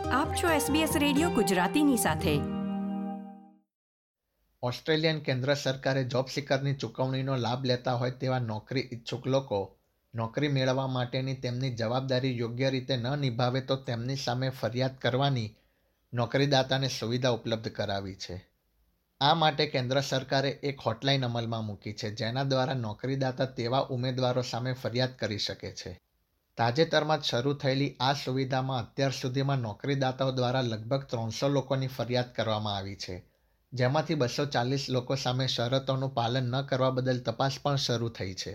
આપ છો SBS radio ગુજરાતીની સાથે. ઓસ્ટ્રેલિયન કેન્દ્ર સરકારે જોબ સિકરની ચૂકવણીનો લાભ લેતા હોય તેવા નોકરી ઈચ્છુક લોકો નોકરી મેળવવા માટેની તેમની જવાબદારી યોગ્ય રીતે ન નિભાવે તો તેમની સામે ફરિયાદ કરવાની નોકરીદાતાને સુવિધા ઉપલબ્ધ કરાવી છે. આ માટે કેન્દ્ર સરકારે એક હોટલાઇન અમલમાં મૂકી છે, જેના દ્વારા નોકરીદાતા તેવા ઉમેદવારો સામે ફરિયાદ કરી શકે છે. તાજેતરમાં જ શરૂ થયેલી આ સુવિધામાં અત્યાર સુધીમાં નોકરીદાતાઓ દ્વારા લગભગ 300 લોકોની ફરિયાદ કરવામાં આવી છે, જેમાંથી 240 લોકો સામે શરતોનું પાલન ન કરવા બદલ તપાસ પણ શરૂ થઈ છે.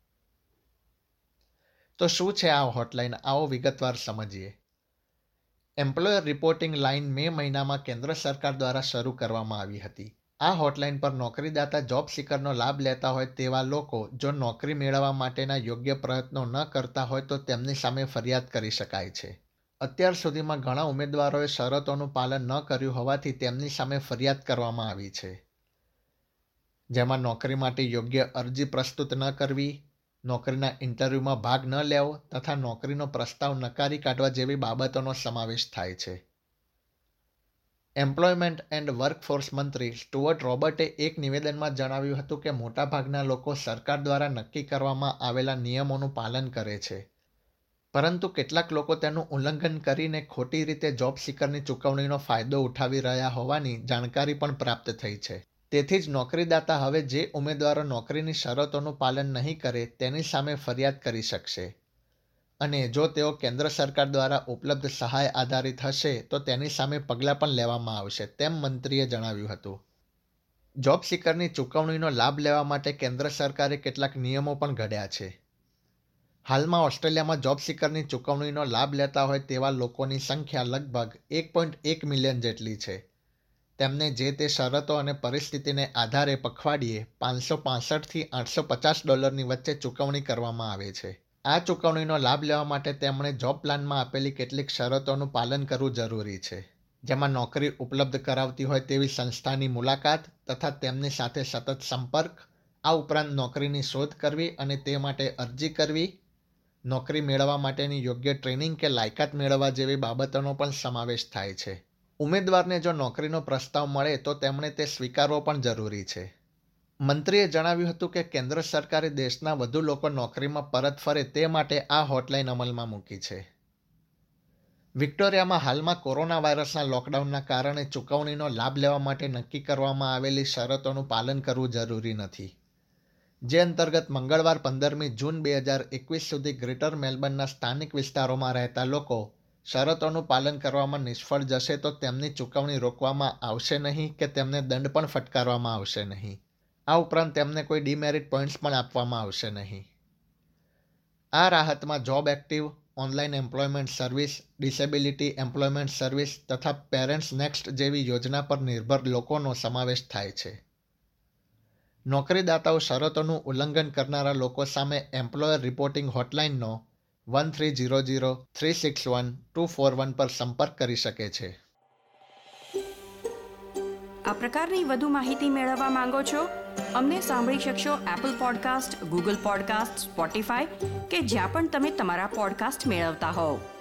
તો શું છે આ હોટલાઇન? આવો વિગતવાર સમજીએ. એમ્પ્લોયર રિપોર્ટિંગ લાઇન મે મહિનામાં કેન્દ્ર સરકાર દ્વારા શરૂ કરવામાં આવી હતી. આ હોટલાઇન પર નોકરીદાતા જોબ સિકરનો લાભ લેતા હોય તેવા લોકો જો નોકરી મેળવવા માટેના યોગ્ય પ્રયત્નો ન કરતા હોય તો તેમની સામે ફરિયાદ કરી શકાય છે. અત્યાર સુધીમાં ઘણા ઉમેદવારોએ શરતોનું પાલન ન કર્યું હોવાથી તેમની સામે ફરિયાદ કરવામાં આવી છે, જેમાં નોકરી માટે યોગ્ય અરજી પ્રસ્તુત ન કરવી, નોકરીના ઇન્ટરવ્યૂમાં ભાગ ન લેવો તથા નોકરીનો પ્રસ્તાવ નકારી કાઢવા જેવી બાબતોનો સમાવેશ થાય છે. એમ્પ્લોયમેન્ટ એન્ડ વર્કફોર્સ મંત્રી સ્ટુઅર્ટ રોબર્ટે એક નિવેદનમાં જણાવ્યું હતું કે મોટાભાગના લોકો સરકાર દ્વારા નક્કી કરવામાં આવેલા નિયમોનું પાલન કરે છે, પરંતુ કેટલાક લોકો તેનું ઉલ્લંઘન કરીને ખોટી રીતે જોબ સિકરની ચૂકવણીનો ફાયદો ઉઠાવી રહ્યા હોવાની જાણકારી પણ પ્રાપ્ત થઈ છે. તેથી જ નોકરીદાતા હવે જે ઉમેદવારો નોકરીની શરતોનું પાલન નહીં કરે તેની સામે ફરિયાદ કરી શકશે, અને જો તેઓ કેન્દ્ર સરકાર દ્વારા ઉપલબ્ધ સહાય આધારિત હશે તો તેની સામે પગલાં પણ લેવામાં આવશે, તેમ મંત્રીએ જણાવ્યું હતું. જોબ સિકરની ચૂકવણીનો લાભ લેવા માટે કેન્દ્ર સરકારે કેટલાક નિયમો પણ ઘડ્યા છે. હાલમાં ઓસ્ટ્રેલિયામાં જોબ સિકરની ચૂકવણીનો લાભ લેતા હોય તેવા લોકોની સંખ્યા લગભગ 1.1 મિલિયન જેટલી છે. તેમને જે તે શરતો અને પરિસ્થિતિને આધારે પખવાડિયે $565 થી $850 વચ્ચે ચૂકવણી કરવામાં આવે છે. આ ચૂકવણીનો લાભ લેવા માટે તેમણે જોબ પ્લાનમાં આપેલી કેટલીક શરતોનું પાલન કરવું જરૂરી છે, જેમાં નોકરી ઉપલબ્ધ કરાવતી હોય તેવી સંસ્થાની મુલાકાત તથા તેમની સાથે સતત સંપર્ક, આ ઉપરાંત નોકરીની શોધ કરવી અને તે માટે અરજી કરવી, નોકરી મેળવવા માટેની યોગ્ય ટ્રેનિંગ કે લાયકાત મેળવવા જેવી બાબતોનો પણ સમાવેશ થાય છે. ઉમેદવારને જો નોકરીનો પ્રસ્તાવ મળે તો તેમણે તે સ્વીકારવો પણ જરૂરી છે. મંત્રીએ જણાવ્યું હતું કે કેન્દ્ર સરકારે દેશના વધુ લોકો નોકરીમાં પરત ફરે તે માટે આ હોટલાઇન અમલમાં મૂકી છે. વિક્ટોરિયામાં હાલમાં કોરોના વાયરસના લોકડાઉનના કારણે ચૂકવણીનો લાભ લેવા માટે નક્કી કરવામાં આવેલી શરતોનું પાલન કરવું જરૂરી નથી, જે અંતર્ગત મંગળવાર 15મી જૂન 2021 સુધી ગ્રેટર મેલબર્નના સ્થાનિક વિસ્તારોમાં રહેતા લોકો શરતોનું પાલન કરવામાં નિષ્ફળ જશે તો તેમની ચૂકવણી રોકવામાં આવશે નહીં કે તેમને દંડ પણ ફટકારવામાં આવશે નહીં. આ ઉપરાંત તેમને કોઈ ડીમેરિટ પોઈન્ટ્સ પણ આપવામાં આવશે નહીં. આ રાહતમાં job active, online employment service, disability employment service તથા પેરેન્ટ્સ નેક્સ્ટ જેવી યોજના પર નિર્ભર લોકોનો સમાવેશ થાય છે. નોકરીદાતાઓ શરતોનું ઉલ્લંઘન કરનારા લોકો સામે એમ્પ્લોયર રિપોર્ટિંગ હોટલાઇનનો 1300-361-241 પર સંપર્ક કરી શકે છે. આ પ્રકારની વધુ માહિતી મેળવવા માંગો છો? અમને સાંભળી શકશો Apple podcast, Google podcast, Spotify કે જ્યાં પણ તમે તમારા પોડકાસ્ટ મેળવતા હોવ.